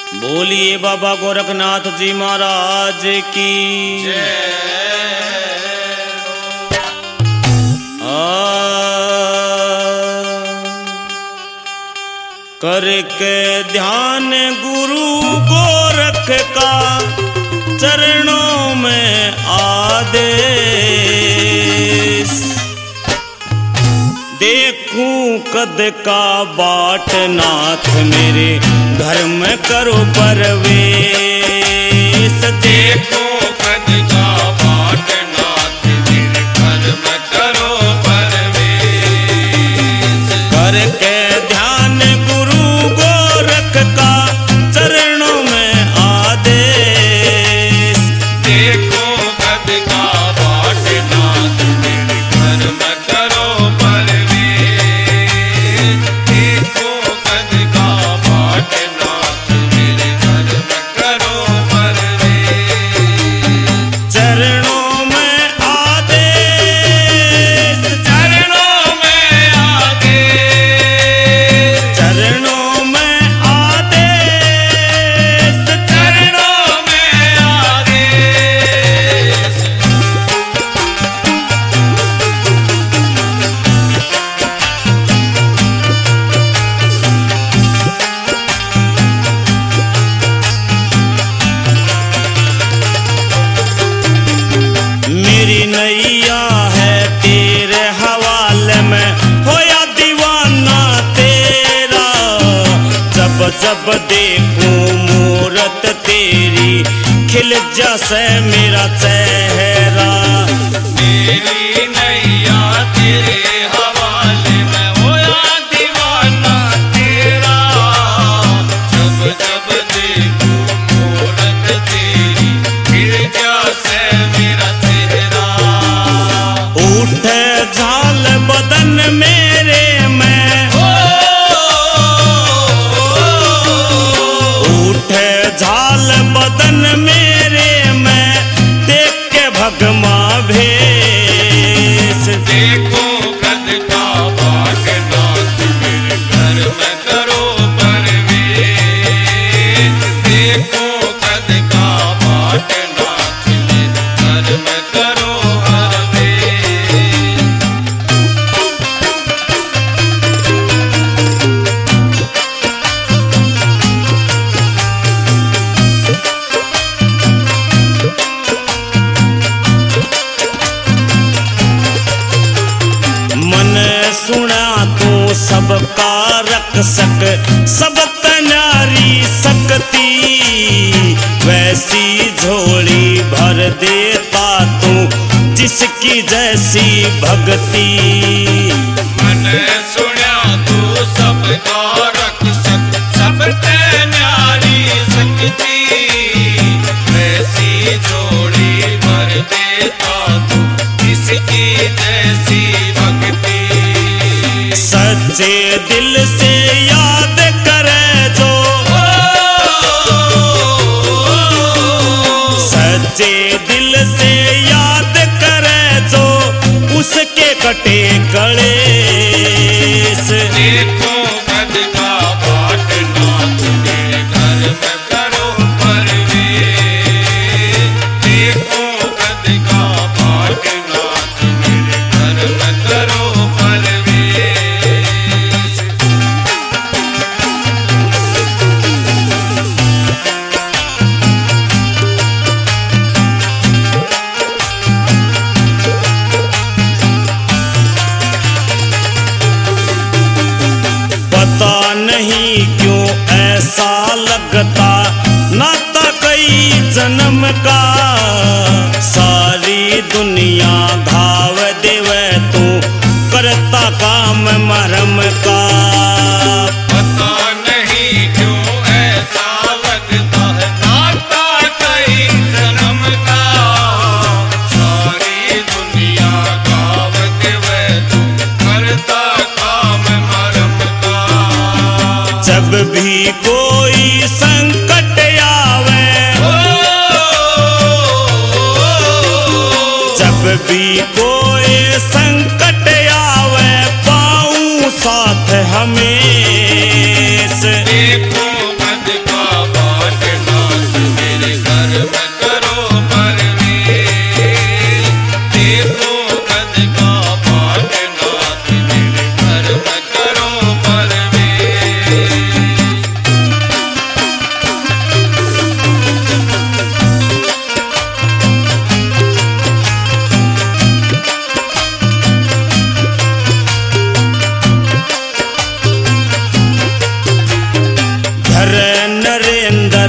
बोलिए बाबा गोरखनाथ जी महाराज की करके ध्यान गुरु गोरख का चरणों में आदेश देखूं कद का बाट नाथ मेरे घर में करो परवेश। देखूं कद का बाट नाथ मेरे घर में करो परवेश। करके ध्यान गुरु गोरख का चरणों में आदेश देखूं कद का बाट नाथ मेरे घर में करो परवेश। देखूं कद का बाट नाथ मेरे घर में करो परवेश। चरणों में आदेश चरणों में आदेश चरणों में आदेश चरणों में आदेश। मेरी नैया है तेरे हवाले में होया दीवाना तेरा। जब जब देखूं मूरत तेरी खिल जैसे मेरा चेहरा। मेरी नैया तेरे हवाले में होया दीवाना तेरा। जब जब देखूं मूरत तेरी खिल जैसे मेरा चेहरा। उठे झाल बदन मेरे में उठे झाल बदन मेरे में देख के भगमा भेष। देखूं कद का बाट नाथ मेरे घर में करो परवेश। देखूं कद का बाट नाथ मेरे घर में करो परवेश। मन सुना तू सबका रक्षक सब तनारी सकती। वैसी झोली भर देता तू जिसकी जैसी भक्ति। मन सुना तू सबका रक्षक सब ते न्यारी सकती। वैसी जोड़ी भर देता तू इसकी जैसी भक्ति। सच्चे दिल से याद करे जो सच्चे दिल से याद करे जो उसके कटे कलेस। देखूं कद का बाट नाथ मेरे घर में करो परवेश। देखूं कद का बाट नाथ मेरे घर में करो परवेश। पता नहीं क्यों ऐसा लगता नाता कई जन्म का। सारी दुनिया घाव देवे तू करता काम मरम का। पता नहीं क्यों ऐसा लगता है नाता कई जन्म का। सारी दुनिया गाव देवे तू करता काम मरम का। जब भी कोई संकट आवे जब भी कोई संकट आवे पाऊं साथ हमें। देखूं कद का बाट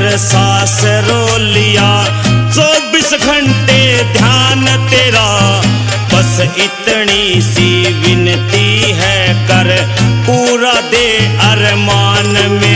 सांस रो लिया 24 घंटे ध्यान तेरा बस इतनी सी विनती है कर पूरा दे अरमान में